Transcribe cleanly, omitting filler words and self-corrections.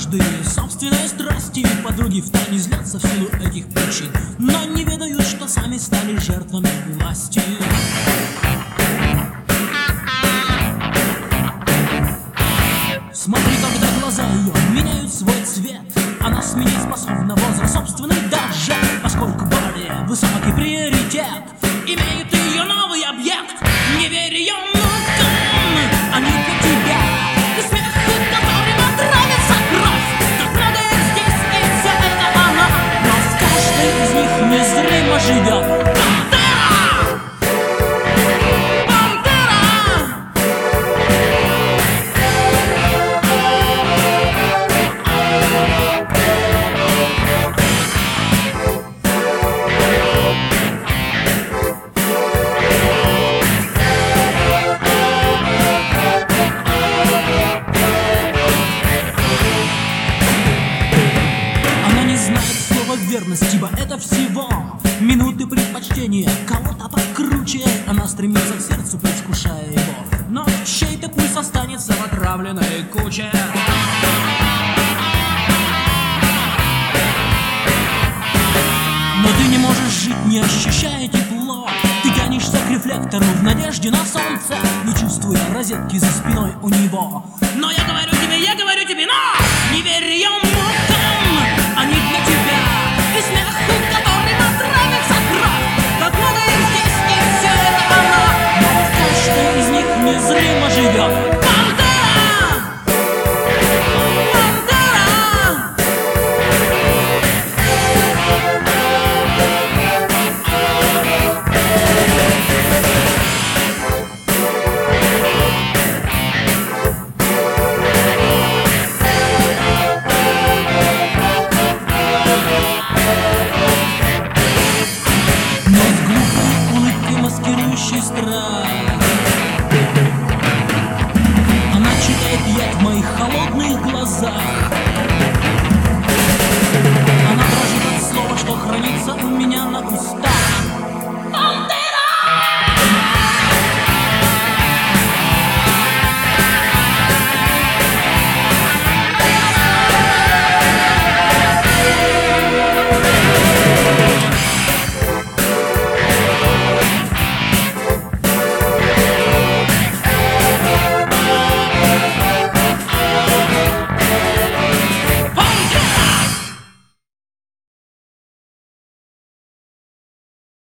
каждой собственной страсти. Подруги втайне злятся в силу этих причин, но не ведают, что сами стали жертвами власти. Смотри, когда глаза ее меняют свой цвет, она сменить способна возраст собственный даже, поскольку более высокий приоритет имеет ее новый объект. Не верь ее мукам, они для тебя. Ты смех, которым отравится кровь, так надо здесь, и вся это она. Но в каждой из них незримо живет верность, ибо это всего минуты предпочтения. Кого-то покруче, она стремится к сердцу, предвкушая его, но чей-то пульс останется в отравленной куче. Но ты не можешь жить, не ощущая тепло. Ты тянешься к рефлектору в надежде на солнце, не чувствуя розетки за спиной у него. Но я говорю тебе, но не верь ее мукам, они для тебя. Ты смех, которым отравится кровь, так много их здесь, и все это она. Но в каждой из них незримо живет страх. Она читает яд в моих холодных глазах.